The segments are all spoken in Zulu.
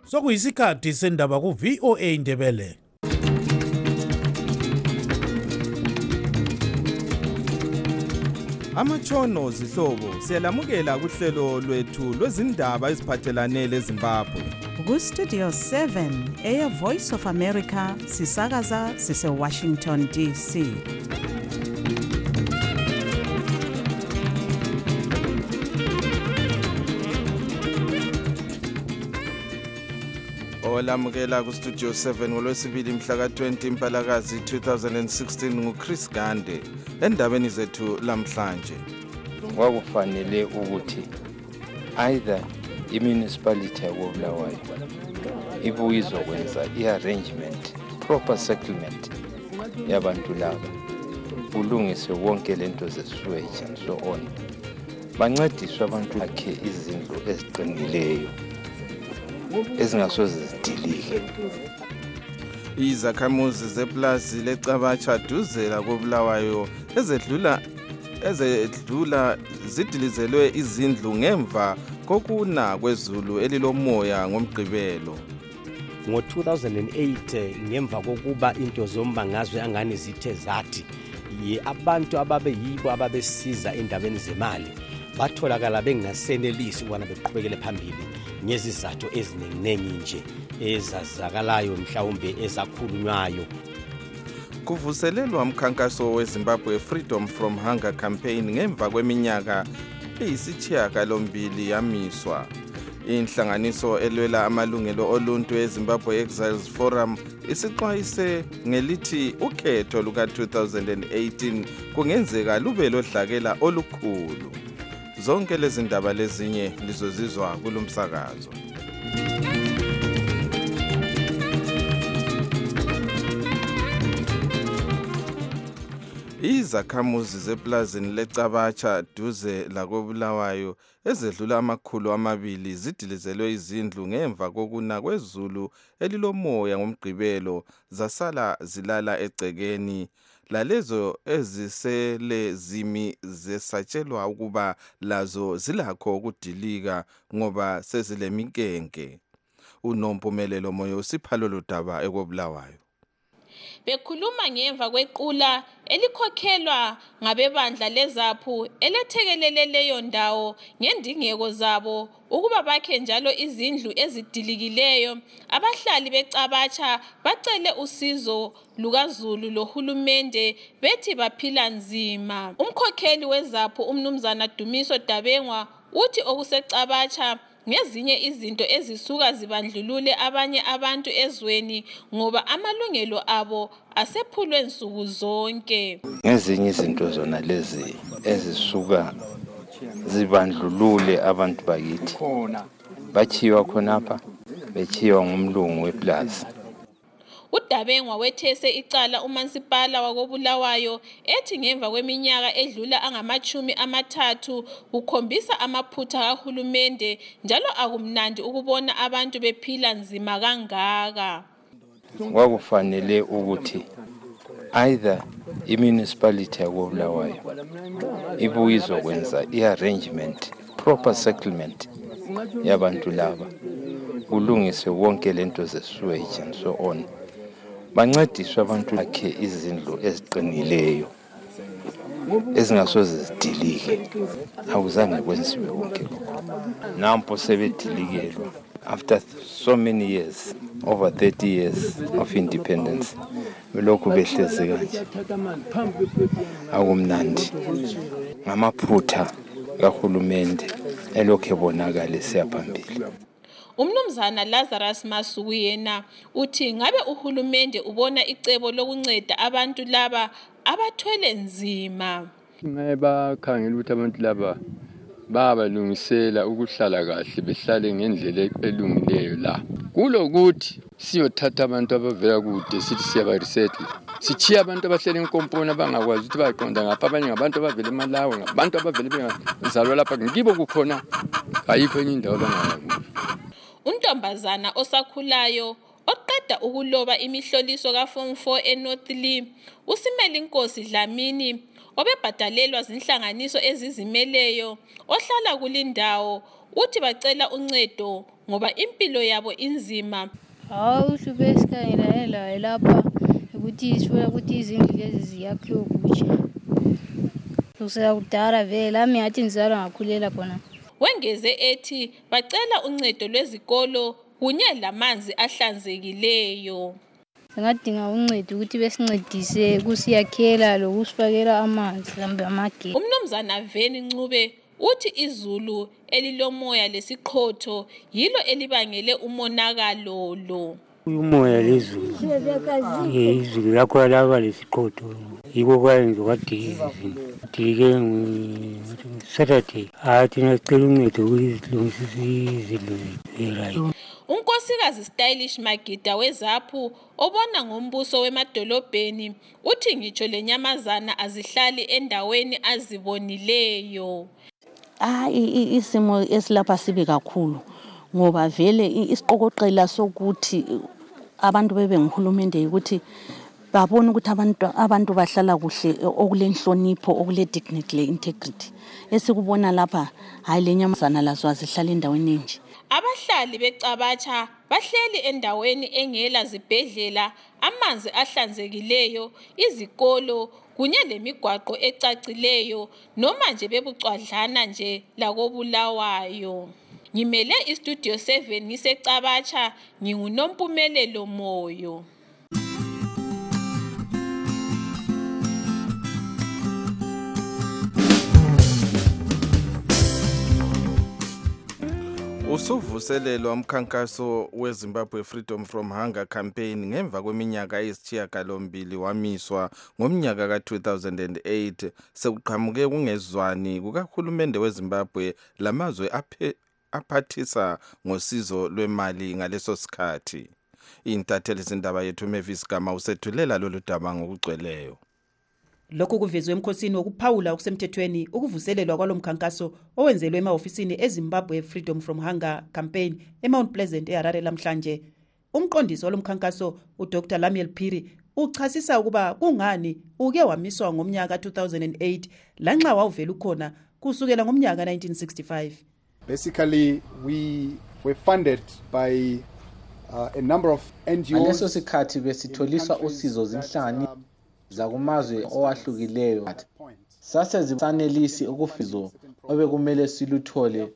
Sokuyisikhathi sendaba ku VOA Indebele. Amatshono zihlobo siyalamukela kuhlelo lwethu lwezindaba eziphathelane leZimbabwe. Ku Studio 7 eya Voice of America sisakaza sise Washington DC. Olamukela ku Studio 7 ngolwesibili mhla ka-20 Mpalakazi 2016 nguChris Gande. Endabeni zethu lamhlanje kwakufanele ukuthi either i-municipality yakoBulawayo ibuye izokwenza i-arrangement, proper settlement yabantu laba, kulungiswe wonke lento ze-sewage and so on, bancediswe abantu bakhe izindlu eziqinileyo ezingasoze zidilike. Izakhamuzi zeplazi leCabacha duzela koBulawayo ezedlula zidilizelwe izindlu ngemva kokuna kwezulu elilomoya ngomgqibelo. Ngo-2008 ngemva kokuba into zombangazwe angani zithe zathi abantu ababeyibo ababesiza endabeni zemali batholakala bengasenelisi ukubana beqhubekele phambili ngezizathu eziningi nje ezazakalayo mhlawumbe ezakhulunywayo. Kuvuselelwa umkhankaso weZimbabwe Freedom from Hunger campaign ngemva kweminyaka eyisishiyagalombili yamiswa. Inhlanganiso elwela amalungelo oluntu eZimbabwe Exiles Forum isixwayise ngelithi ukhetho luka-2018 kungenzeka lube lodlakela olukhulu. Zonke lezi ndaba lezinye lizozizwa kulomsakazo. Izakhamuzi zeplazini leCabacha duze lakoBulawayo ezedlula amakhulu amabili zidilizelwe izindlu ngemva kokuna kwezulu elilomoya ngomgqibelo zasala zilala egcekeni. Lalezo ezisele zimi zesatshelwa ukuba lazo zilakho ukudilika ngoba sezilemikenke. UNompumelelo Moyo usipha lolu daba ekoBulawayo. Bekhuluma ngemva kwequla elikhokhelwa ngabebandla leZAPU elethekelele leyo ndawo ngendingeko zabo ukuba bakhe njalo izindlu ezidilikileyo, abahlali beCabacha bacele usizo lukaZulu lohulumende bethi baphila nzima. Umkhokheli weZAPU umnumzana Dumiso Dabengwa uthi okuseCabacha ngezinye izinto ezisuka zibandlulule abanye abantu ezweni ngoba amalungelo abo asephulwe nsuku zonke. Ngezinye izinto zona lezi ezisuka zibandlulule abantu bakithi bachiwa khonapha, bechiwa ngumlungu weplaza. uDabengwa wethese icala uMansipala wakoBulawayo ethi ngemva kweminyaka edlula angama-30 ukhombisa amaphutha kahulumende njalo akumnandi ukubona abantu bephila nzima kangaka. Kwakufanele ukuthi either i-municipality yakoBulawayo ibuye izokwenza i-arrangement, proper settlement yabantu laba, kulungiswe wonke lento ze-sewage and so on, bancediswe abantu bakhe izindlu eziqinileyo ezingasoze zidilike. Awuzange kwenziwe konke lokho. Nampo sebedilikelwa after so many years, over 30 years of independence, belokhu behlezi kanje. Akumnandi ngamaphutha kahulumende elokhu ebonakala siyaphambili. Umnumzana Lazarus Masuku yena uthi ngabe uhulumende ubona icebo lokunceda abantu laba abathwele nzima. Bakhangela ukuthi abantu laba babalungisela ukuhlala kahle, behlale ngendlela elungileyo la. Kulokuthi siyothatha abantu abavela kude sithi siyabaresettle, sichiya abantu abahlele enkomponi abangakwazi ukuthi baqonda ngapha, abanye ngabantu abavela eMalawi, ngabantu abavela bengazalwa lapha, ngibo kukhona ayikho enye indawo abangayazi. Untombazana osakhulayo oqeda ukuloba imihloliso kaForm 4 eNorth Lee, uSimela Inkosi Dlamini obebhadalelwa zinhlanganiso ezizimeleyo ohlala kulindawo uthi bacela uncedo ngoba impilo yabo inzima. Uhlupho esikhangela layo lapha ukuthi sifuna ukuthi izindlu lezi ziyakhiwe kutsha. Kusakudala vele lami ngathi ngizalwa ngakhulela khona. Wengeze ethi bacela uncedo lwezikolo kunye lamanzi ahlanzekileyo. Singadinga uncedo ukuthi besincedise kusiyakhela lokusifakela amanzi lambe amagesi. Umnumzana Veni Ncube uthi izulu elilomoya lesiqhotho yilo elibangele umonakalo lo. Umoya lezulu izulu lakho laba lesiqhotho yiko kwayenza kwadika dike Saturday athi nacela uncedo ukuzilungisisa izindlu zethu. Unkosikazi Stylish Magida weZaphu obona ngombuso wemadolobheni uthi ngitsho lenyamazana azihlali endaweni azibonileyo. Isimo esilapha sibe kakhulu ngoba vele isiqokoqela sokuthi abantu bebe nguhulumende ukuthi babona ukuthi abantu bahlala kuhle okulenhlonipho okule dignity le integrity esikubona lapha hayi lenyamazana lazo azihlala endaweni enje. Abahlali beCabatsha bahleli endaweni engela zibhedlela, amanzi ahlanzekileyo, izikolo kunye lemigwaqo ecacileyo noma nje bebucwadlana nje lakobulawayo. Ngimele iStudio 7 ngiseCabatsha, nginguNompumelelo Moyo. Usuvuselelwa umkhankaso weZimbabwe Freedom from Hunger campaign ngemva kweminyaka eyisishiyagalombili wamiswa ngomnyaka ka-2008 sekuqhamuke kungezwani kukahulumende weZimbabwe lamazwe aphathisa ngosizo lwemali ngaleso sikhathi. Intatheli zindaba yethu Mavis Gama usethulela lolu daba ngokugcweleyo. Lokhu kuvezwe emkhosini wokuphawula okusemthethweni ukuvuselelwa kwalomkhankaso owenzelwe emahofisini eZimbabwe Freedom from Hunger campaign eMount Pleasant eHarare lamhlanje. Umqondisi walomkhankaso uDr Lamiel Phiri uchasisa ukuba kungani uke wamiswa ngomnyaka 2008 lanxa wawuvela ukhona kusukela ngomnyaka 1965. Basically we were funded by a number of NGOs. Ngaleso sikhathi besitholiswa usizo zinhlangano zakumazwe owahlukileyo. Sasezisanelisi ukufizo obekumele siluthole.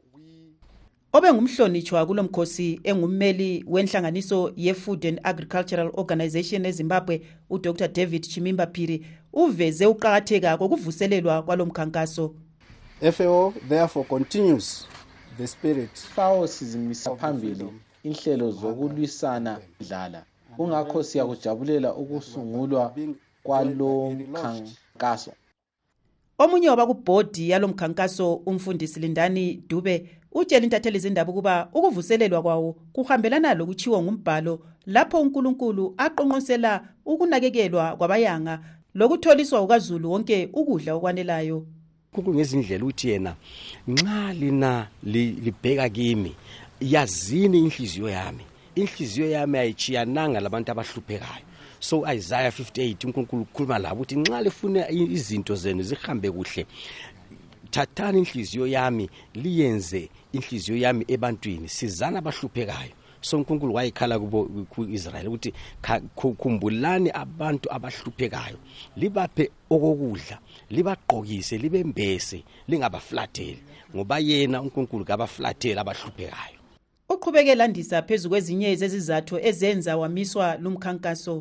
Obengumhlonitshwa kulomkhosi engummeli wenhlanganiso ye-Food and Agricultural Organization eZimbabwe uDr David Chimimba Phiri uveze uqhakatheka kokuvuselelwa kwalomkhankaso. FAO therefore continues the spirit. FAO sizimisa phambili inhlelo zokulwisana indlala. Kungakho siyakujabulela ukusungulwa kwalomkhankaso. Omunye wabakubhodi yalomkhankaso umfundisi Lindani Dube utshela intatheli zindaba ukuba ukuvuselelwa kwawo kuhambelana lokuchiwa ngumbhalo lapho uNkulunkulu aqonqosela ukunakekelwa kwabayanga lokutholiswa ukaZulu wonke ukudla okwanelayo. Kungezindlela uthi yena nxa lina libheka kimi yazini inhliziyo yami ayichiyananga labantu abahluphekayo. So Isaiah 58 uNkulunkulu ukhuluma labo uthi nxa lifuna izinto zenu zihambe kuhle thathani inhliziyo yami liyenze inhliziyo yami ebantwini sizana abahluphekayo. So uNkulunkulu wayekhala kuIsrael ukuthi khumbulani abantu abahluphekayo libaphe okokudla libaqokise libembese lingabaflatheli ngoba yena uNkulunkulu kabaflatheli abahluphekayo. Uqhubeke landisa phezulu kwezinye zezizathu ezenza wamiswa lumkhankaso.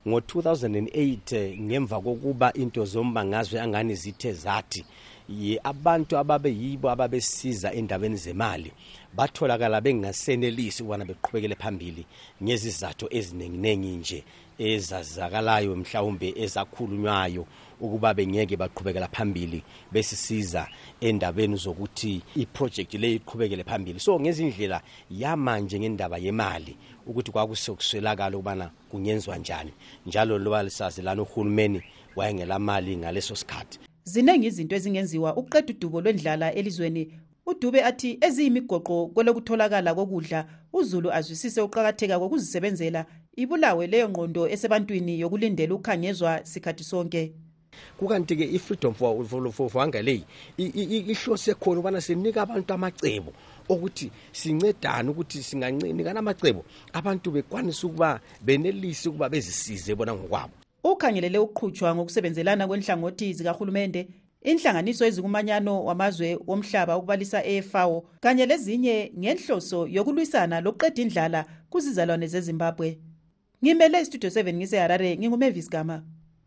Ngo-2008 ngemva kokuba into zombangazwe angani zithe zathi abantu ababeyibo ababesiza endabeni zemali batholakala bengasenelisi ukubana beqhubekele phambili ngezizathu ezinenginengi nje ezazakalayo mhlawumbe ezakhulunywayo ukuba bengeke baqhubekela phambili besisiza endabeni zokuthi iproject le iqhubekele phambili. So ngezindlela yamanje ngendaba yemali ukuthi kwakusokuswelakala ukubana kungenzwa njani njalo loba lisazi lana uhulumeni wayengela mali ngaleso sikhathi. Zinengi izinto ezingenziwa uqeda udubo lwendlala elizweni. uDube athi eziyimigoqo kwelokutholakala kokudla uZulu azwisise uqhakatheka kokuzisebenzela ibulawe leyo ngqondo esebantwini yokulindela ukhangezwa sikhathi sonke. kukanti ke i-freedom for hunger leyi ihlose khona ubana sinika abantu amacebo ukuthi sincedane ukuthi singanikana amacebo abantu bekwanisa ukuba benelise ukuba bezisize bona ngokwabo. Ukhangelele uqhutshwa ngokusebenzelana kwenhlangothi zikahulumende, inhlanganiso ezikumanyano wamazwe womhlaba ukubalisa eFAO kanye lezinye ngenhloso yokulwisana lokuqeda indlala kuzizalwane zeZimbabwe. Ngimele Studio 7 ngiseHarare, nginguMavis Gama.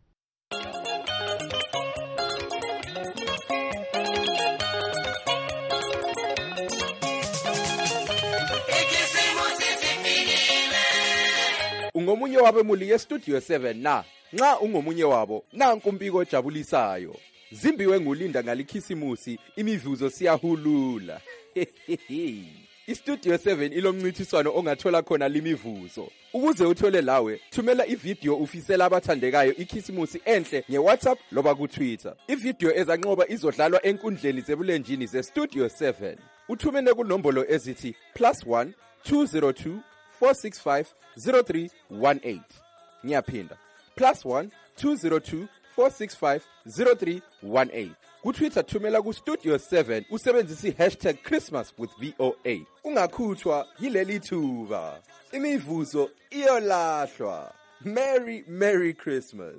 Ungomunye wabemuli yeStudio 7 na nxa ungomunye wabo nanku umbiko ojabulisayo. Zimbiwe ngulinda ngalikhisimusi, imivuzo siyahulula. iStudio 7 ilomncithiswano ongathola khona limivuzo. Ukuze uthole lawe, thumela ivideo ufisela abathandekayo ikhisimusi enhle ngeWhatsApp loba kuTwitter. Ivideo ezanqoba izodlalwa enkundleni zebulenjini zeStudio 7. Uthumene kunombolo ezithi +1 202 465 0318. Ngiyaphinda +1 202 465 0318. KuTwitter thumela kuStudio 7 usebenzisa #ChristmasWithVOA. Ungakhuthwa yileli thuba. Imivuzo iyolahlwa. Merry Christmas.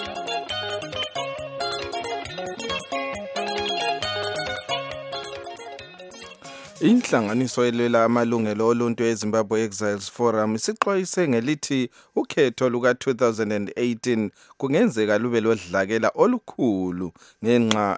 Inhlanganiso elwela amalungelo oluntu eZimbabwe Exiles Forum isixwayise ngelithi ukhetho luka 2018 kungenzeka lube lodlakela olukhulu ngenxa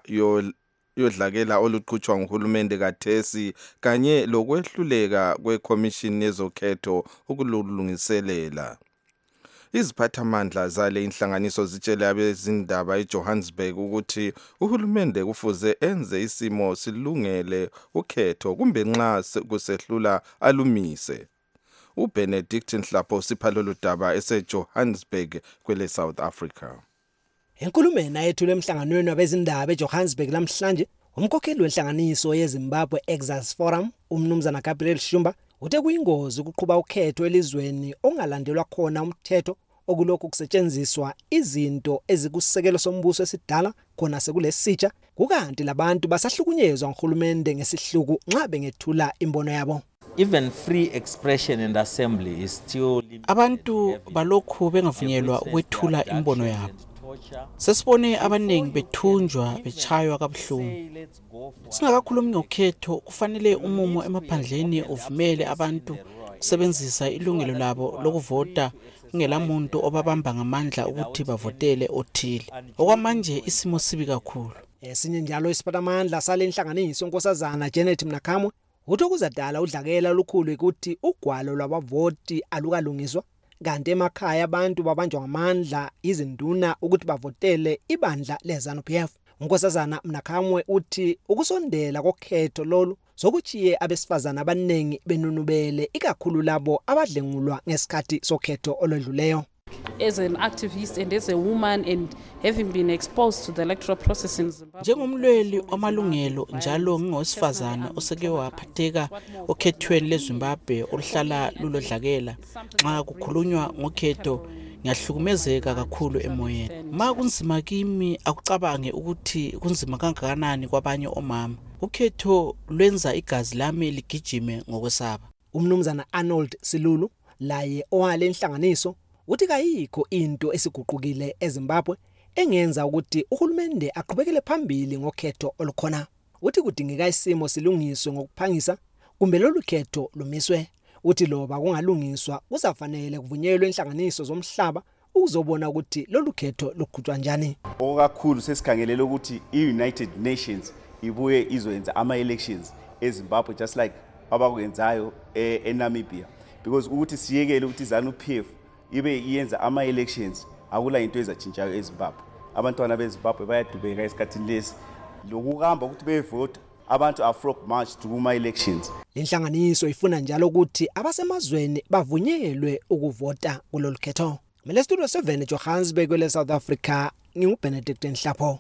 yodlakela oluqhutshwa nguhulumende kathesi kanye lokwehluleka kweCommission yezokhetho ukulungiselela. Iziphathamandla zale inhlanganiso zitshele abezindaba eJohannesburg ukuthi uhulumende kufuze enze isimo silungele ukhetho kumbe nxa kusehlula alumise. uBenedict Nhlapho siphalolo daba eseJohannesburg kwele South Africa. Enkulumeni ayethule emhlanganweni wabezindaba eJohannesburg namhlanje, umkhokheli wenhlanganiso yeZimbabwe Exiles Forum, umnumzana Gabriel Shumba, uthe kuyingozi ukuqhuba ukhetho elizweni ongalandelwa khona umthetho okulokhu kusetshenziswa izinto ezikusekelo sombuso esidala khona sekulesitsha, kukanti labantu basahlukunyezwa nguhulumende ngesihluku nxa bengethula imbono yabo. Even free expression and assembly is still abantu balokhu bengavunyelwa ukwethula imbono yabo. Sesibone abaningi bethunjwa bechaywa kabuhlungu. Singakakhulumi ngokhetho, kufanele umumo emaphandleni uvumele abantu kusebenzisa ilungelo labo lokuvota ngela muntu obabamba ngamandla ukuthi bavotele othile. Okwamanje isimo sibi kakhulu. Esinye njalo isiphathamandla sale inhlanganiso unkosazana Janet Mnakhamwe uthi kuzadala udlakela olukhulu ukuthi ugwalo lwabavoti alukalungiswa, kanti emakhaya abantu babanjwa ngamandla izinduna ukuthi bavotele ibandla leZANU-PF. Unkosazana Mnakhamwe uthi ukusondela kokhetho lolu sokuchiye abesifazana abanengi benunubele ikakhulu labo abadlengulwa ngesikhathi sokhetho olwedluleyo. As an activist and as a woman and having been exposed to the electoral process in Zimbabwe. Njengomlweli wamalungelo njalo ngingowesifazana oseke waphatheka okhethweni leZimbabwe oluhlala lulodlakela, nxa kukhulunywa ngokhetho ngiyahlukumezeka kakhulu emoyeni. Ma kunzima kimi akucabange ukuthi kunzima kangakanani kwabanye omama. Ukhetho lwenza igazi lami ligijime ngokwesaba. Umnumzana Arnold Silulu laye owale inhlanganiso uthi kayikho into esiguqukile eZimbabwe engenza ukuthi uhulumende aqhubekele phambili ngokhetho olukhona. Uthi kudingeka isimo silungiswe ngokuphangisa kumbe lolu khetho lumiswe. Uthi loba kungalungiswa kuzafanele kuvunyelwe inhlanganiso zomhlaba ukuzobona ukuthi lolu khetho luqhutshwa njani. Okakhulu sesikhangelele ukuthi iUnited Nations ibuye izoyenza ama-elections eZimbabwe just like abakwenzayo eNamibia, because ukuthi siyekele ukuthi ZANU-PF ibe iyenza ama-elections akula into ezatshintshayo eZimbabwe. Abantwana beZimbabwe bayadubeka esikhathini lesi lokuhamba ukuthi bevota abantu afrok march to kuma-elections. Inhlanganiso ifuna njalo ukuthi abasemazweni bavunyelwe ukuvota kulolu khetho. Mele Studio 7 Johannesburg kwele South Africa, nginguBenedict Nhlapho.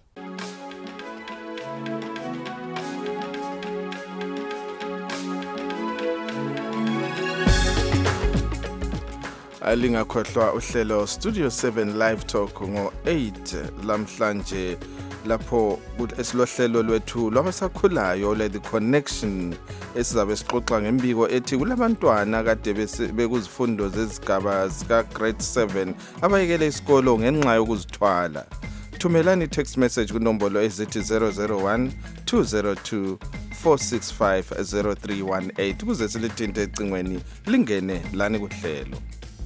Alingakhohlwa uhlelo Studio 7 Live Talk ngo-8 lamhlanje lapho esilohlelo lwethu lwabasakhulayo le The Connection esizabe sixoxa ngembiko ethi kulabantwana kade bekuzifundo zezigaba zika grade 7 abayekele isikolo ngenxa yokuzithwala. Thumelani text message kunombolo ezithi 001 202 465 0318 ukuze silithinte ecingweni lingene lani kuhlelo.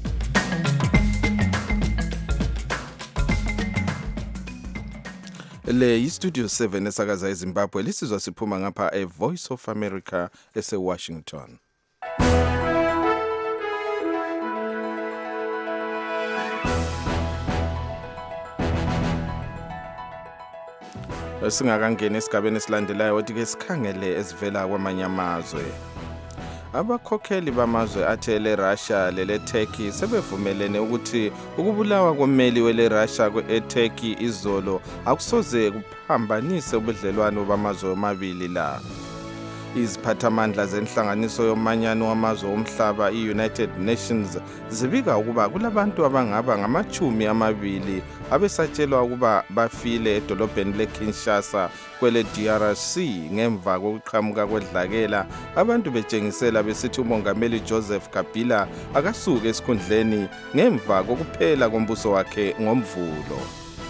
Le iStudio 7 esakaza eZimbabwe lisizwa siphuma ngapha eVoice of America eseWashington. Singakangena esigabeni esilandelayo ukuthi ke sikhangele esivela kwamanye amazwe. Abakhokheli bamazwe athele Russia lele Turkey sebevumelene ukuthi ukubulawa kommeli wele Russia eTurkey izolo akusoze kuphambanise ubudlelwano bamazwe amabili la. Iziphathamandla zenhlanganiso yomanyano wamazwe omhlaba iUnited Nations zibika ukuba kulabantu abangaba ngama-20 abesatshelwa ukuba bafile edolobheni leKinshasa kwele DRC ngemva kokuqhamuka kwedlakela abantu betshengisela besithi umongameli Joseph Kabila akasuke esikhundleni ngemva kokuphela kombuso wakhe ngoMvulo.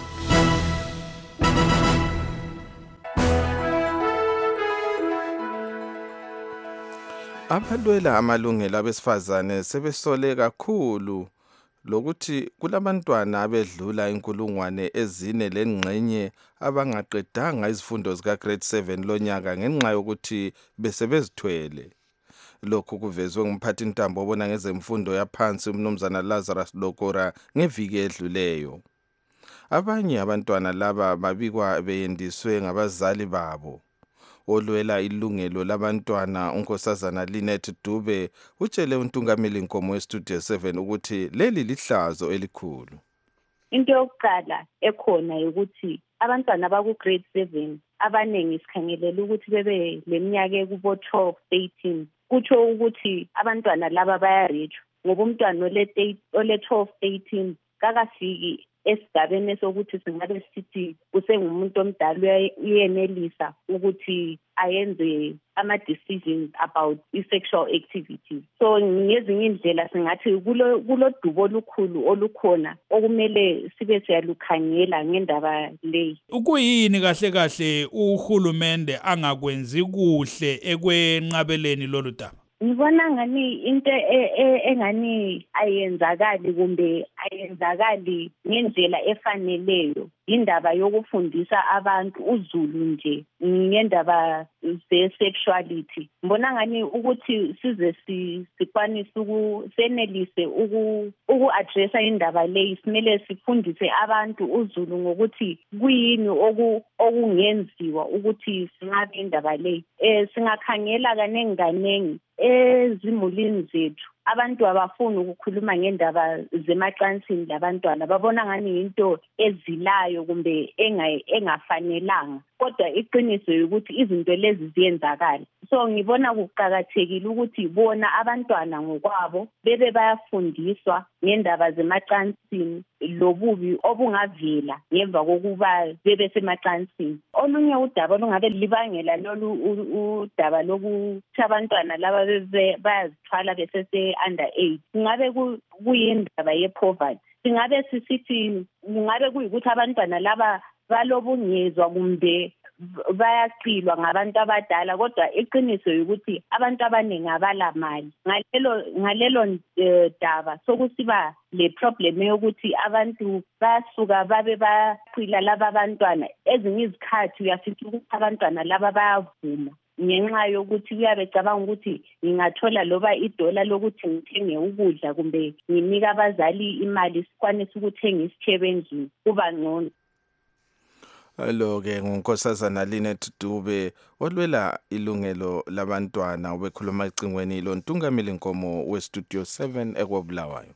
Abalwela amalungelo abesifazane sebesole kakhulu lokuthi kulabantwana abedlula 4,000 lengxenye abangaqedanga izifundo zika grade 7 lonyaka ngenxa yokuthi besebezithwele. Lokhu kuvezwe ngumphathi intambo obona ngezemfundo yaphansi umnumzana Lazarus Lokora ngeviki edluleyo. Abanye abantwana laba babikwa beyendiswe ngabazali babo. Olwela ilungelo labantwana unkosazana Linet Dube utshele untungameli Nkomo weStudio 7 ukuthi leli lihlazo elikhulu. Into yokuqala ekhona ukuthi abantwana abaku grade 7 abanengi sikhangelela ukuthi bebe leminyaka ekubo 12 18 kutsho ukuthi abantwana laba bayarich ngoba umntwana ole 12 18 kakafiki esigabeni sokuthi singabe sithi usengumuntu omdala uyenelisa ukuthi ayenze ama-decisions about i-sexual activity. So ngezinye indlela singathi kulodubo olukhulu olukhona okumele sibe siyalukhangela ngendaba leyi. Ukuyini kahle kahle uhulumende angakwenzi kuhle ekwenqabeleni lolu daba? Ngibona ngani into engani ayenzakali kumbe ayenzakali ngendlela efaneleyo indaba yokufundisa abantu uzulu nje ngendaba ze-sexuality. Ngibona ngani ukuthi size sikwanise senelise uku-addressa indaba leyi simele sifundise abantu uzulu ngokuthi kuyini okungenziwa ukuthi singabe indaba leyi. Singakhangela kanengi ezimulini zethu abantu abafuni ukukhuluma ngendaba zemacansini labantwana babona ngani into ezilayo kumbe engafanelanga kodwa iqiniso ukuthi izinto lezi ziyenzakala. So ngibona kuqhakathekile ukuthi bona abantwana ngokwabo bebe bayafundiswa ngendaba zemacansini lobubi obungavela ngemva kokuba bebe semacansini. Olunye udaba olungabe libangela lolu udaba lokuthi abantwana laba bayazithwala besese under 8 ngabe kuyindaba yepoverty. Singabe sisithi ngabe kuyikuthi abantwana laba balobungezwa kumbe bayaqilwa ngabantu abadala kodwa iqiniso ukuthi abantu abaningi abalamali. Ngalelo daba sokusiba le problem yokuthi abantu basuka babe baqila laba abantwana ezinye izikhathi uyafica ukuthi abantwana laba bayavuma ngenxa yokuthi kuyabe cabanga ukuthi ngingathola loba $1 lokuthi ngithenge ukudla kumbe nginika abazali imali sikwanise ukuthenga isithebe endlini kuba ngcono. Lo ke ngunkosazana Linet Dube olwela ilungelo labantwana obekhuluma ecingweni lo ntungameli Nkomo weStudio 7 ekobulawayo.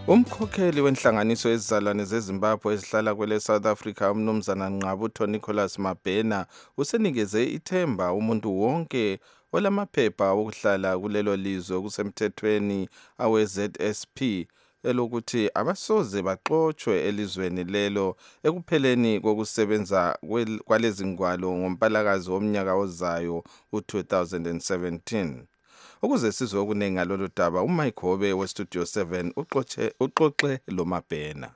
Umkhokheli wenhlanganiso yezizalwane zeZimbabwe ezihlala kwele South Africa umnumzana Nqabutho Nicholas Mabhena usenikeze ithemba umuntu wonke olamaphepha okuhlala kulelo lizwe kusemthethweni awe-ZSP elokuthi abasoze baxotshwe elizweni lelo ekupheleni kokusebenza kwalezi ngwalo ngoMpalakazi womnyaka ozayo u-2017. Ukuze sizwe okuningi ngalolu daba, uMike Hobe weStudio 7 uxoxe lo Mabhena.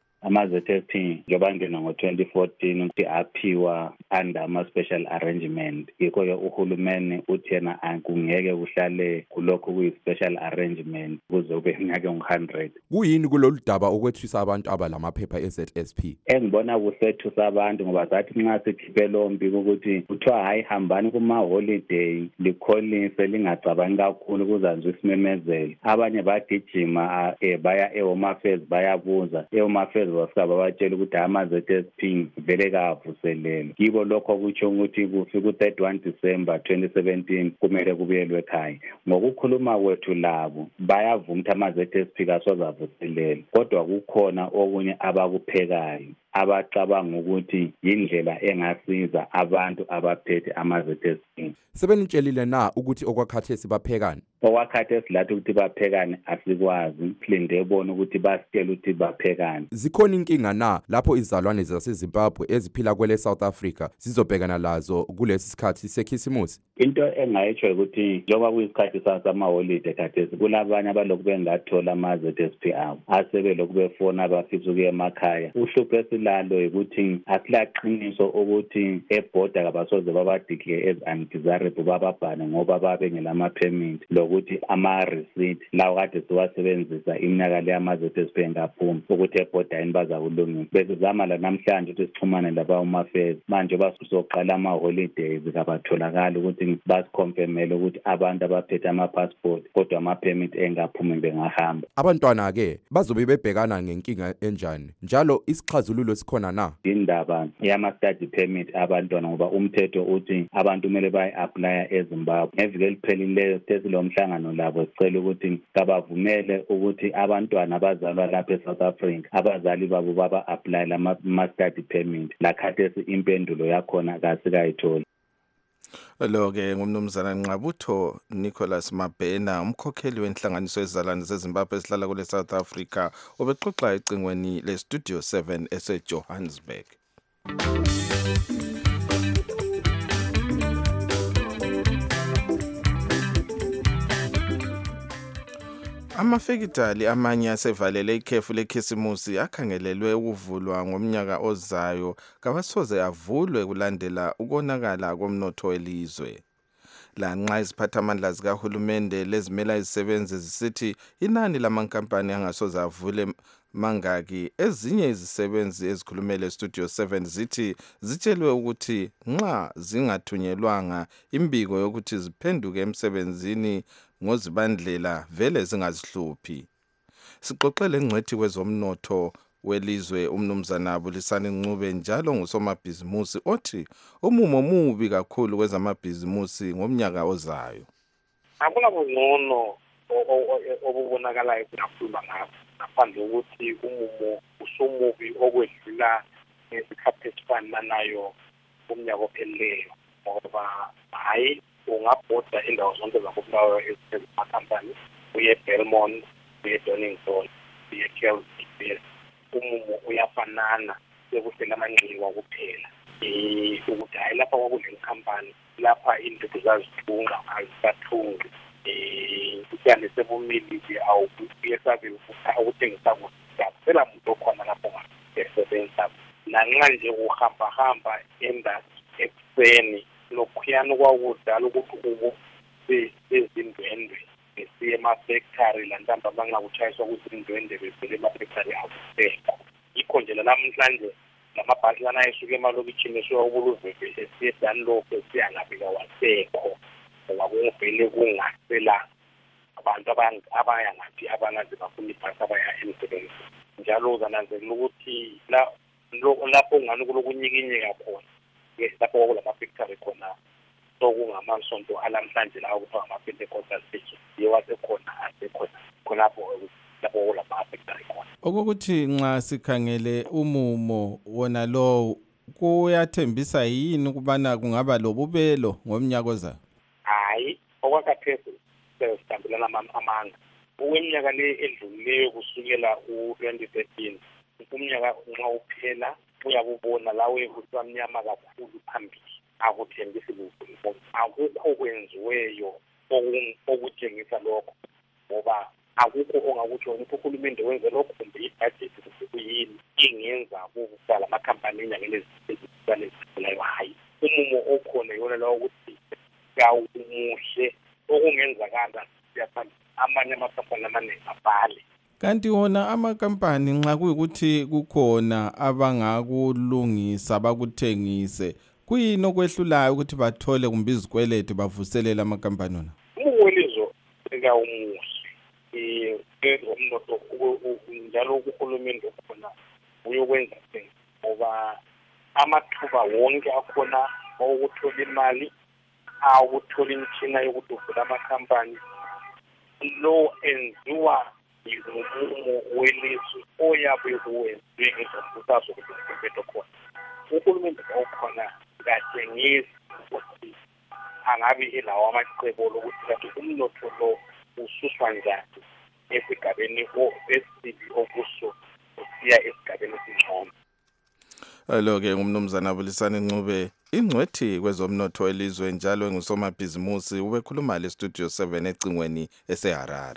Ama-ZSP njengoba ngena ngo-2014 ukuthi aphiwa under ama-special arrangement. Yikho-ke uhulumeni uthi yena akungeke kuhlale kulokhu kuyi-special arrangement kuze ube minyaka engu-100. Kuyini kulolu daba okwethwisa abantu abalamaphepha e-ZSP? Engibona kusethusa abantu ngoba zathi nxa sikhiphe lo mbiko ukuthi kuthiwa hayi hambani kuma-holiday likholise lingacabangi kakhulu kuzanzwe isimemezelo. Abanye bagijima baya e-Home Affairs bayabuza. E-Home Affairs bafika babatshela ukuthi ama-ZSP vele kavuselele. Kibo lokho kutsho ukuthi kufika u-31 December 2017 kumele kubuyelwe ekhaya. Ngokukhuluma kwethu labo bayavuma ukuthi ama-ZSP kasoze avuselele, kodwa kukhona okunye abakuphekayo abacabanga ukuthi yindlela engasiza abantu abaphethe ama-ZSP. Sebenitshelile na ukuthi okwakhathesi baphekani? Okwakhathesi lathi ukuthi baphekani asikwazi, silinde ebona ukuthi basitshela ukuthi baphekani. Zikhona inkinga na lapho izalwane zaseZimbabwe eziphila kwele South Africa zizobhekana lazo kulesi sikhathi sekhisimusi? Into engayitsho ukuthi njengoba kuyisikhathi samaholide khathesi kulabanye abalokhu bengathola ama-ZSP abo asebelokhu befona abafisa ukuya emakhaya. Uhlupho esilalo ukuthi asilaqiniso ukuthi ebhoda kabasoze babadeclare as undesirable bababhane ngoba babengelama-permit lokuthi ama-receipt lawo kade siwasebenzisa iminyaka le ama-ZSP ngaphuma ukuthi ebhodayini bazakulungisa. Besizama la namhlanje ukuthi sixhumane laba-Home Affairs manje basuzoqala ama-holidays kabatholakala ukuthi basikhomfemele ukuthi abantu abaphethe ama-passport kodwa ama-permit engaphumi bengahamba. Abantwana-ke bazobe bebhekana ngenkinga enjani? Njalo isixazululo sikhona na? Indaba yama-study permit abantwana ngoba umthetho uthi abantu kumele bayi-aplya eZimbabwe. Ngeviki elipheleleyo sesilo mhlangano labo sicela ukuthi kabavumele ukuthi abantwana abazalwa lapha eSouth Africa abazali babo baba-apply lama-study permit. Lakhathesi impendulo yakhona kasikayitholi. Lo-ke ngumnumzana Nqabutho Nicholas Mabhena, umkhokheli wenhlanganiso yezizalwane zeZimbabwe esihlala kule South Africa, obexoxa ecingweni leStudio 7 eseJohannesburg. Amafekitali amanye asevalele ikhefu lekhisimusi akhangelelwe ukuvulwa ngomnyaka ozayo kabasoze avulwe kulandela ukonakala komnotho welizwe. Lanxa iziphathamandla zikahulumende lezimela izisebenzi zisithi inani lamankampani angasoze avule mangaki, ezinye izisebenzi ezikhulumele eStudio 7 zithi zitshelwe ukuthi nxa zingathunyelwanga imbiko yokuthi ziphenduke emsebenzini ngozibandlela vele zingazihluphi. Sixoxele ngcwethi kwezomnotho welizwe umnumzana Bulisani Ncube njalo ngusomabhizimusi othi umumo mubi kakhulu kwezamabhizimusi ngomnyaka ozayo. Akuna bungcono obubonakalayo kunakhuluma ngakho ngaphandle ukuthi umumo usumubi okwedlula ngesikhathi esifananayo kumnyaka ophelileyo ngoba hayi ungabhoda indawo zonke zakubulawayo ezimakhampani uye Belmont uye Donington uye Kelvin umumo uyafanana sekuhlela amanxiwa kuphela ukuthi hayi lapha kwakulenkhampani lapha into zazithunga azisathungi kuyane sebumilile awuyesabe ukuthengisa kuphela muntu okhona lapho ngasebenza nanxa nje uhamba ekuseni lokhuyana kwakudala ukuthi ubo bezindwendwe besiye emafactory lantamba bangakuchayiswa kuzindwendwe bevele emafactory akusekho. Yikho nje namhlanje lamabhasi lana esuke emalokitshini esuka kubuluveve esiye Dunlop esiya ngaphi kawasekho ngoba kungivele kungasela abantu abaya ngaphi abangaze bafuna ibhasi abaya emsebenzini. Njalo uzananzelela ukuthi lapho ungani kulokunyikinyeka khona lapho kwakulamafactory khona sokungamasonto alamhlanje lawo kuthiwa ngama-Pentecostal church yewasekhona asekhona khonapho lapho lama-affectayo khona. Okokuthi nxa sikhangele umumo wona lo kuyathembisa yini ukubana kungaba lobubelo ngomnyaka ozayo? Hayi, okwakhathesi sihambelana amanga. Okweminyaka le edlulileyo kusukela u-2013 umnyaka nxa uphela uyakubona lawe usamnyama kakhulu phambili. Akuthembisi lutho, akukho kwenziweyo okutshengisa lokho, ngoba akukho ongakutsho ukuthi uhulumende wenze lokho kumbe ibhajethi kuyini ingenza kuqala amakhampani enyangeni ezizalayo. Hayi, umumo okhona yona lawo ukuthi kawumuhle okungenzakala siyaphambili amanye amakhampani amaningi abhale. Kanti wona amakampani nxa kuyikuthi kukhona abangakulungisa bakuthengise, kuyini okwehlulayo ukuthi bathole kumbe izikweletu bavuselela amakampani wona? Umuwelizo ekawumuhle umnotho njalo uhulumende khona uyokwenza ngoba amathuba wonke akhona okuthola imali awukuthola imitshina yokuthi uvula amakampani lo enziwa yizumumo welizwe oyabe kuwenziwe ngezombuthazo ukuthi uhulumende khona. Uhulumende okhona kathengisi ukuthi angabe elawo amacebo lokuthi kanti umnotho lo ususwa njani esigabeni esibi okuso usiya esigabeni esingcono. Lo-ke ngumnumzana Abulisani Ncube, ingcwethi kwezomnotho elizwe njalo engusomabhizimusi, ubekhuluma le Studio 7 ecingweni eseHarare.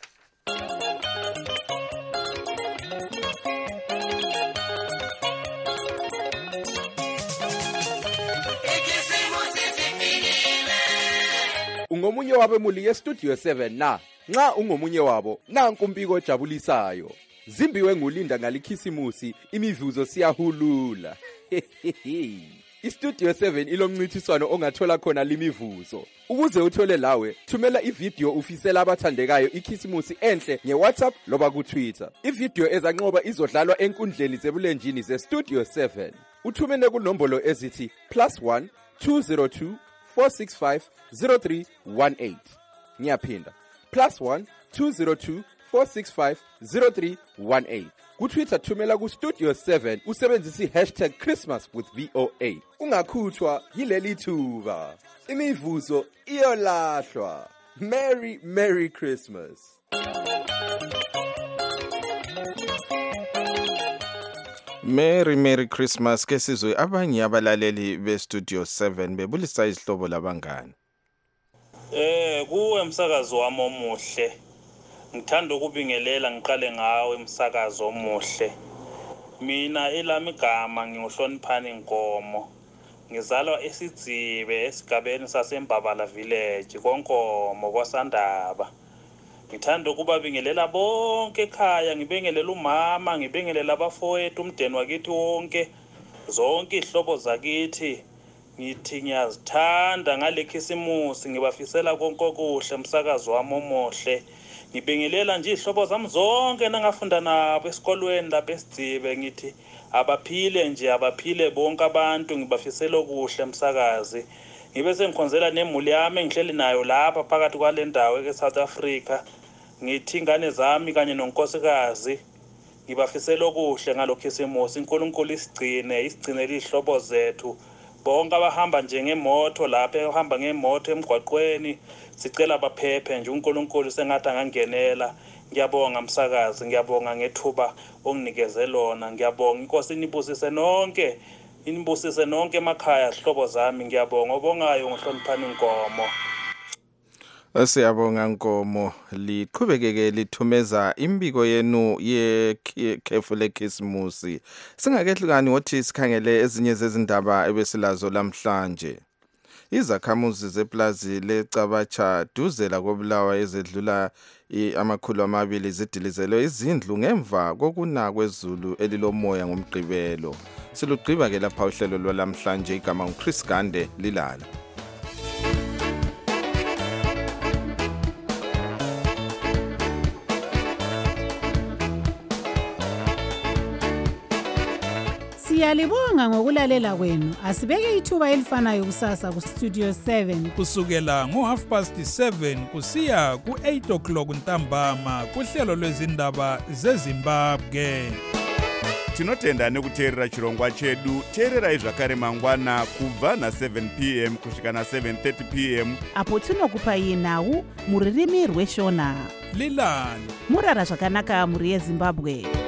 Ungomunye wabemuli ye-Studio 7 na? Nxa ungomunye wabo, nanku umbiko ojabulisayo. Zimbiwe ngulinda ngalikhisimusi, imivuzo siyahulula. I-Studio 7 ilomncithiswano ongathola khona limivuzo. Ukuze uthole lawe, thumela ivideo ufisela abathandekayo ikhisimusi enhle nge-WhatsApp loba ku-Twitter. Ivideo ezanqoba izodlalwa enkundleni zebulenjini ze-Studio 7. Uthumele kunombolo ezithi +1 202 465 0318. Ngiyaphinda, +1 202 465 0318. Ku-Twitter thumela ku-Studio 7 usebenzisa #ChristmasWithVOA. Ungakhuthwa yileli thuba. Imivuzo iyolahlwa. Merry Christmas. Merry Christmas ke sizwe abanye abalaleli be-Studio 7 bebulisa izihlobo labangani. Kuwe umsakazo wami omuhle. Ngithanda ukubingelela ngiqale ngawe umsakazo omuhle. Mina elami igama nginguhloniphani Nkomo. Ngizalwa eSidzibe esigabeni saseMbabala village koNkomo kwaSandaba. Ngithanda ukubabingelela bonke ekhaya, ngibingelela umama, ngibingelela abafowethu umndeni wakithi wonke, zonke izihlobo zakithi. Ngithi ngiyazithanda ngalekhisimusi, ngibafisela konke okuhle umsakazo wami omuhle. Ngibingelela nje izihlobo zami zonke nangafunda nabo esikolweni lapha eSidzibe, ngithi abaphile bonke abantu, ngibafisela okuhle umsakazi. Ngibe sengikhonzela nemuli yami engihleli nayo lapha phakathi kwale ndawo eSouth Africa. Ngithi ingane zami kanye nonkosikazi ngibafisela okuhle ngalokhisimusi. uNkulunkulu isigcine izihlobo zethu. Bonke abahamba nje ngemoto lapha ehamba ngemoto emgwaqweni sicela baphephe nje, uNkulunkulu sengathi angangenela. Ngiyabonga umsakazi, ngiyabonga ngethuba onginikeze lona, ngiyabonga inkosi inibusise nonke emakhaya zihlobo zami, ngiyabonga. Obongayo ngohloniphani Nkomo. Siyabonga Nkomo, liqhubekeke lithumeza imbiko yenu yekhefu lekhisimusi. Singakehlukani wothi sikhangele ezinye zezindaba ebesilazo lamhlanje. Izakhamuzi zeplazi leCabacha duzela kobulawa ezedlula 200 zidilizelwe izindlu ngemva kokuna kwezulu elilomoya ngomgqibelo. Silugqiba ke lapha uhlelo lwalamhlanje, igama uChris Gande lilala. Siyalibonga ngokulalela kwenu. Asibeke ithuba elifanayo kusasa ku Studio 7 kusukela ngo7:30 kusiya ku8:00 ntambama kuhlelo lwezindaba zeZimbabwe. Tinotenda nekuteerera chirongwa chedu. Teererai zvakare mangwana kubva na7 p.m. kusvika na7:30 p.m. apo tinokupai nhau muririmi rweshona. Lilani murara zvakanaka muri yeZimbabwe.